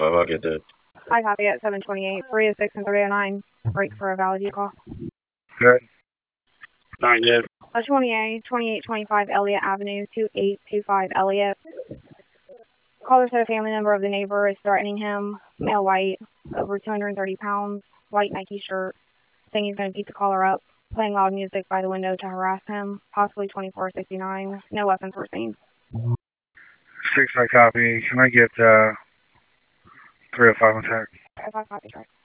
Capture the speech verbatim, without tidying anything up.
five, I'll get that. I copy at seven twenty-eight, three oh six and three oh nine. Break for a valid call. Good. Not yet. twenty-eight, twenty-eight twenty-five Elliott Avenue, two eight two five Elliott. Caller said a family member of the neighbor is threatening him. Male white, over two hundred thirty pounds, white Nike shirt, saying he's going to beat the caller up, playing loud music by the window to harass him, possibly twenty-four sixty-nine. No weapons were seen. Six, I copy. Can I get uh, three oh five on tech? three oh five copy, track.